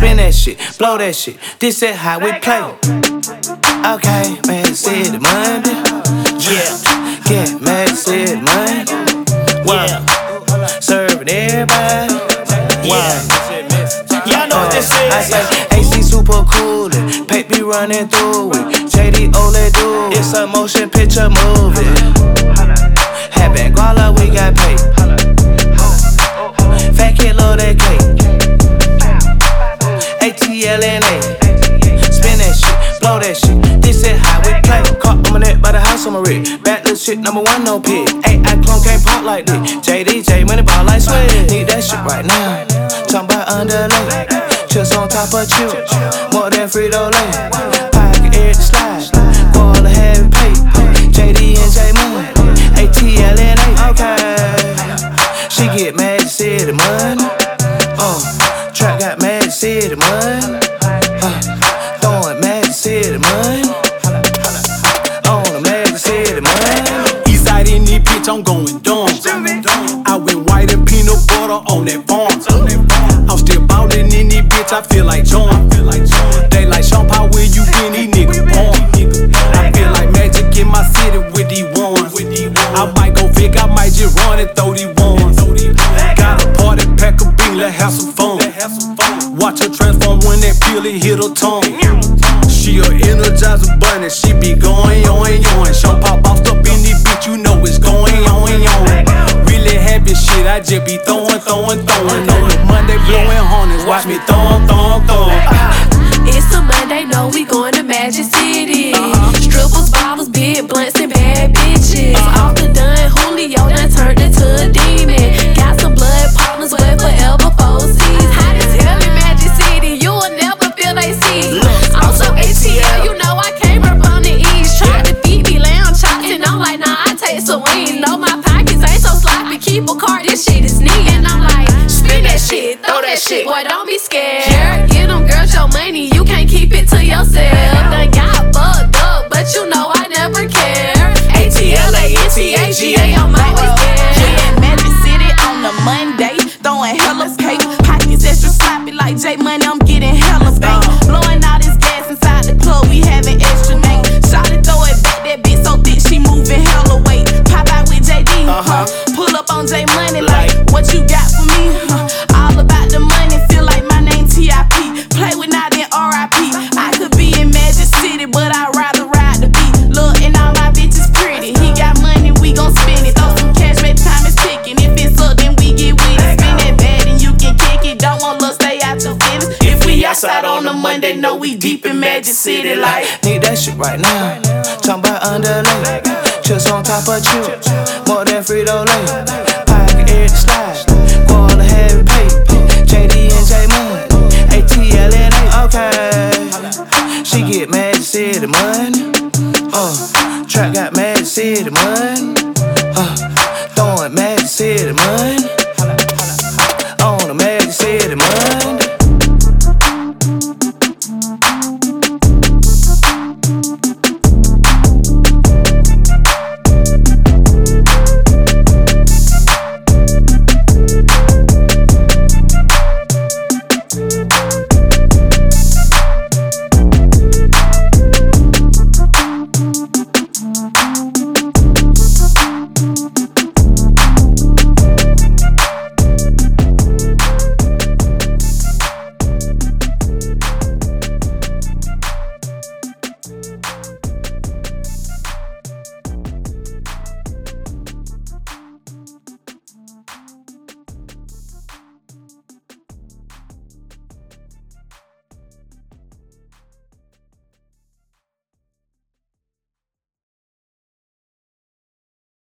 Spin that shit, blow that shit. This is how we play. Okay, Magic City Monday. Yeah, Magic City Monday. Yeah, serving everybody. Yeah, y'all know what this is. I say AC super cool, Pape be running through it. JD OLED do it. It's a motion picture movie. Having guala, we got paid. Fat kid love that cake. ATLNA. Spin that shit, blow that shit. This is how we play. Caught on my neck by the house on my rig. Bad little shit, number one, no pig. AI clone can't pop like this. JDJ, money ball like sweat. Need that shit right now. Talking about underlay. Chips on top of chips. More than Frito-Lay. Pocket air to slide. Guala heavy pay. JD and J Money. ATLNA. Okay. She get Magic City money. Trap got Magic City money. Throwing Magic City money. On the Magic City money. Eastside in this bitch, I'm going dumb. I went white and peanut butter on that farm. I'm still ballin' in this bitch, I feel like John. They like Sean Paul, where you been, these niggas born. I feel like magic in my city with these ones. I might go Vic, I might just run and throw these ones. Got a party, pack a bean, let's have some fun. Watch her transform when that pill hit her tongue. She a energizer bunny, she be going, yoin, yoin. Sean Paul bossed up in this bitch, you know it's going, yoin, yoin. Really happy shit, I just be throwing. On the Monday, blowing hornets, watch me throwing. It's a Monday, no, we going to Magic City. Strippers, bottles, big blunts, and bad bitches. Off the done, Julio done turned into a demon. Got some blood partners, but forever 4 C's. Hot as hell in Magic City, you will never feel they see. Also ATL, you know I came up on the east. Tried to feed me lamb chops, and I'm like, nah, I take some wings. Know my pockets ain't so sloppy, keep a card, this shit is neat. And I'm like, spin that shit, throw that shit, boy, don't be scared. Get them girls your money, you can't keep it to yourself. Done got fucked up, but you know I never care. ATLANTAGA, I'm always there. Yeah, Magic City on the Monday, throwing hella cake. Pockets extra sloppy like J Money, I'm getting hella bank. Blowing all this gas inside the club, we having extra name. Shawty throw it back, that bitch so thick, she moving hella weight. Pop out with JD, pull up on J Money like, what you got for me? All about the money, feel like my name TIP. Play with not in RIP. I could be in Magic City, but I'd rather ride the beat. Look, and all my bitches pretty. He got money, we gon' spend it. Throw some cash, baby, time is ticking. If it's up, then we get with it. Spin that bad and you can kick it. Don't want love, stay out your feelings. If we outside on a Monday, know we deep in Magic City like. Need that shit right now. Talking about underlay. Chips on top of chips. More than Frito-Lay. Pocket air to slide. Guala heavy pay. JD and J Money. ATLNA. Okay. She get Magic City money. Trap got Magic City money. Throwing Magic City money.